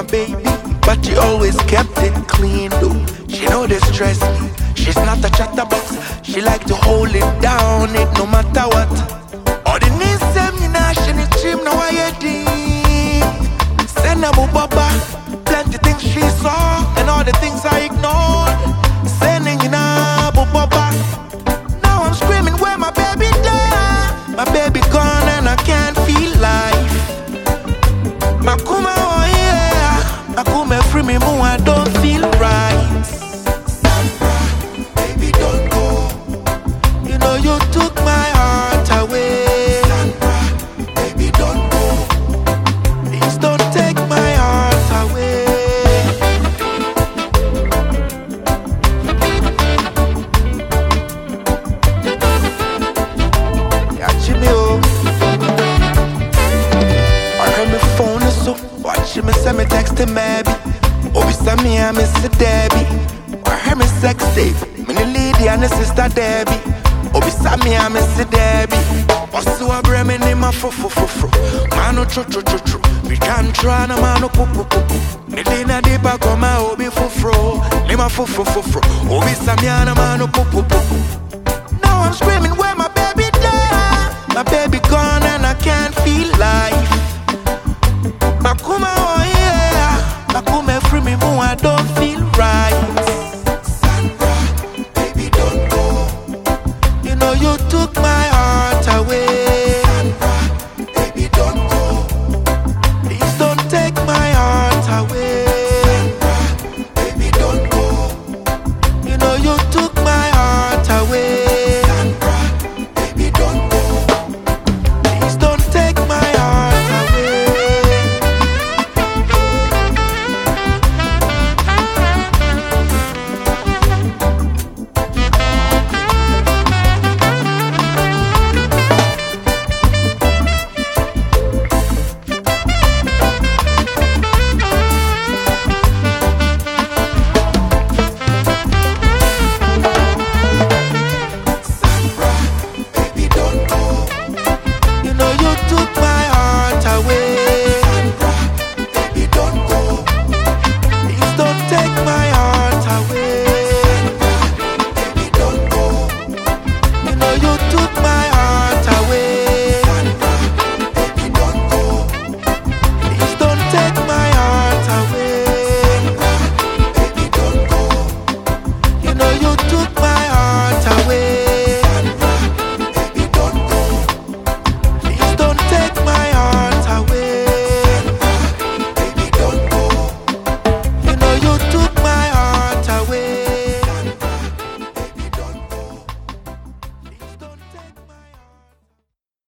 baby, but she always kept it clean though. She know they stress me. She's not a chatterbox. She like to hold it down, it no matter what. All the names them you know, she need trim no I deep. Send a baba, plenty things she saw and all the things I ignored. Sending in a baba. Now I'm screaming where my baby there. My baby gone and I can't feel life. Makuma oh yeah, Makuma free me more, I don't feel right. Sandra, baby don't go. You know you took my heart away. Sandra, baby don't go. Please don't take my heart away. Yeah, Jimmy, oh. I heard my phone is so. Watch me send me text him maybe. Obi send me I miss the Debbie. I heard me sex tape. Me the lady and the sister Debbie. Obi send me I miss the Debbie. What's so I bring me in my fro. Mano tro. We can't try no mano pu. Me dina di pa come obi fro. Me ma fro. Obi send me a mano pu. Now I'm screaming where my baby there. My baby gone and I can't feel life.